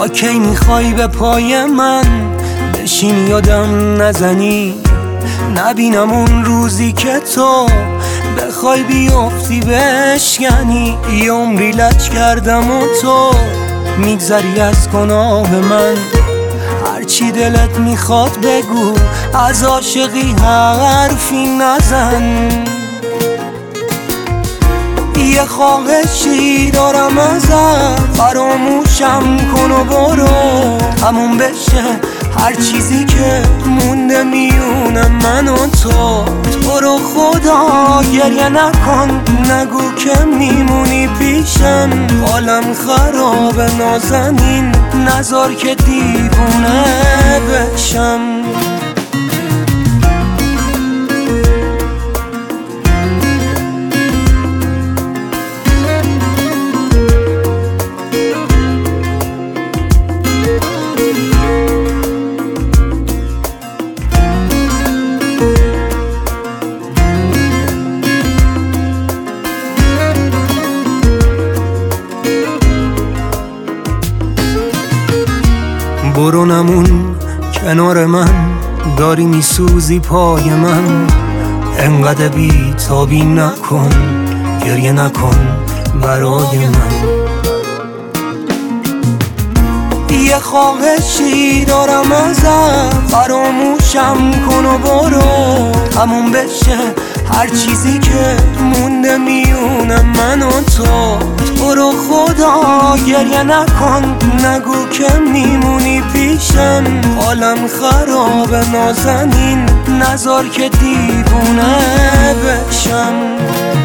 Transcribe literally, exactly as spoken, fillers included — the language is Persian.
تا کی میخوای به پای من بشینی یادم نزنی؟ نبینم اون روزی که تو بخوای بیافتی بشکنی. یه عمری لج کردم و تو میگذری از گناه من. هرچی دلت میخواد بگو، از عاشقی حرفی نزن. یه خواهشی دارم ازت، فراموشم کن و برو. همون بشه هر چیزی که مونده میونه من و تو. تو رو خدا گریه نکن، نگو که میمونی پیشم. حالم خرابه نازنین، نذار که دیوونه بشم. برو نمون کنار من، داری میسوزی پای من. انقدر بی تابی نکن، گریه نکن برای من. یه خواهشی دارم ازت، فراموشم کن و برو. همون بشه هر چیزی که مونده میونه من و تو. تو رو خدا گریه نکن، نگو که میمونی پیشم. حالم خرابه نازنین، نذار که دیوونه بشم.